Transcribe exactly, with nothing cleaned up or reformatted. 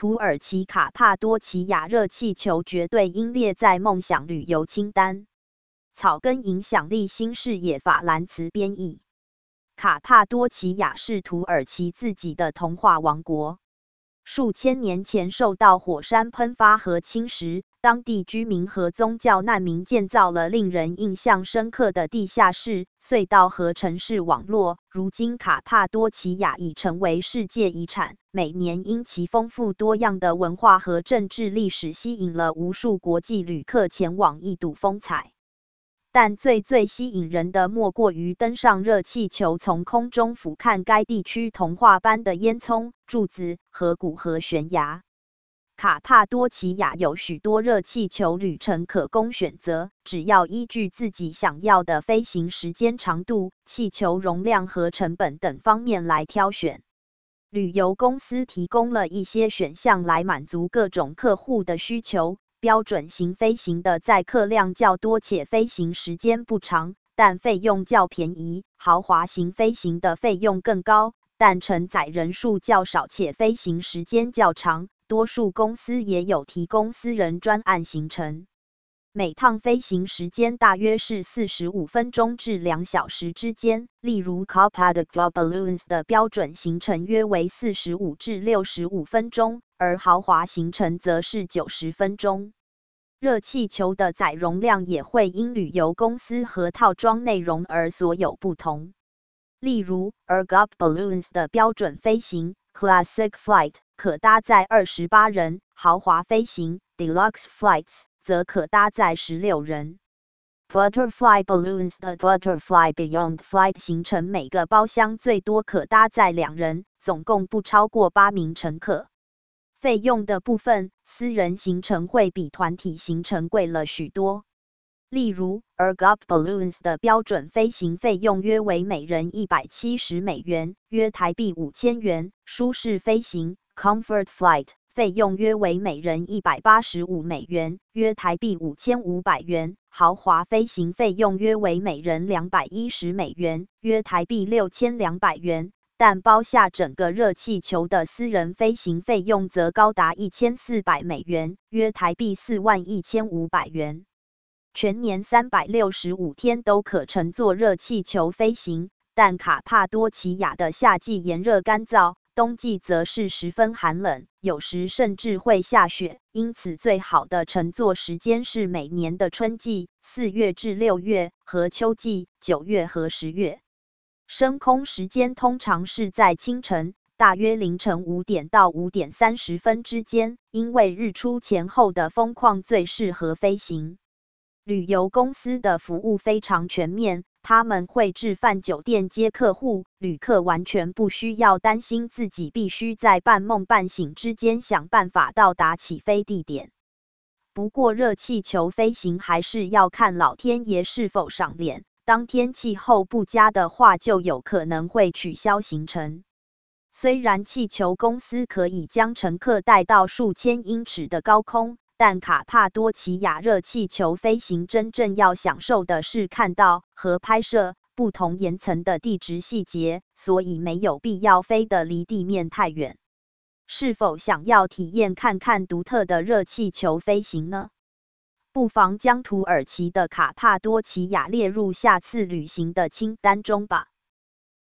土耳其卡帕多奇亚热气球绝对应列在梦想旅游清单。草根影响力新视野法兰茨编译。卡帕多奇亚是土耳其自己的童话王国。数千年前受到火山喷发和侵蚀，当地居民和宗教难民建造了令人印象深刻的地下室、隧道和城市网络。如今，卡帕多奇亚已成为世界遗产，每年因其丰富多样的文化和政治历史，吸引了无数国际旅客前往一睹风采。但最最吸引人的莫过于登上热气球，从空中俯瞰该地区童话般的烟囱、柱子、河谷和悬崖。卡帕多奇亚有许多热气球旅程可供选择，只要依据自己想要的飞行时间长度、气球容量和成本等方面来挑选。旅游公司提供了一些选项来满足各种客户的需求。标准型飞行的载客量较多且飞行时间不长，但费用较便宜；豪华型飞行的费用更高，但承载人数较少且飞行时间较长。多数公司也有提供私人专案行程，每趟飞行时间大约是四十五分钟至两小时之间。例如 Cappadocia Balloons 的标准行程约为四十五至六十五分钟，而豪华行程则是九十分钟。热气球的载容量也会因旅游公司和套装内容而所有不同。例如 Ergup Balloons 的标准飞行 Classic Flight 可搭载二十八人，豪华飞行 Deluxe Flights 则可搭载十六人。Butterfly Balloons 的 Butterfly Beyond Flight 行程每个包厢最多可搭载两人，总共不超过八名乘客。费用的部分，私人行程会比团体行程贵了许多。例如 Ergup Balloons 的标准飞行费用约为每人一百七十美元，约台币五千元；舒适飞行 Comfort Flight 费用约为每人一百八十五美元，约台币五千五百元；豪华飞行费用约为每人两百一十美元，约台币六千两百元。但包下整个热气球的私人飞行费用则高达一千四百美元，约台币四万一千五百元。全年三百六十五天都可乘坐热气球飞行，但卡帕多奇亚的夏季炎热干燥，冬季则是十分寒冷，有时甚至会下雪，因此最好的乘坐时间是每年的春季四月至六月和秋季九月和十月。升空时间通常是在清晨，大约凌晨五点到五点三十分之间，因为日出前后的风况最适合飞行。旅游公司的服务非常全面，他们会置饭酒店接客户，旅客完全不需要担心自己必须在半梦半醒之间想办法到达起飞地点。不过，热气球飞行还是要看老天爷是否赏脸。当天气候不佳的话，就有可能会取消行程。虽然气球公司可以将乘客带到数千英尺的高空，但卡帕多奇亚热气球飞行真正要享受的是看到和拍摄不同岩层的地质细节，所以没有必要飞得离地面太远。是否想要体验看看独特的热气球飞行呢？不妨将土耳其的卡帕多奇亚列入下次旅行的清单中吧。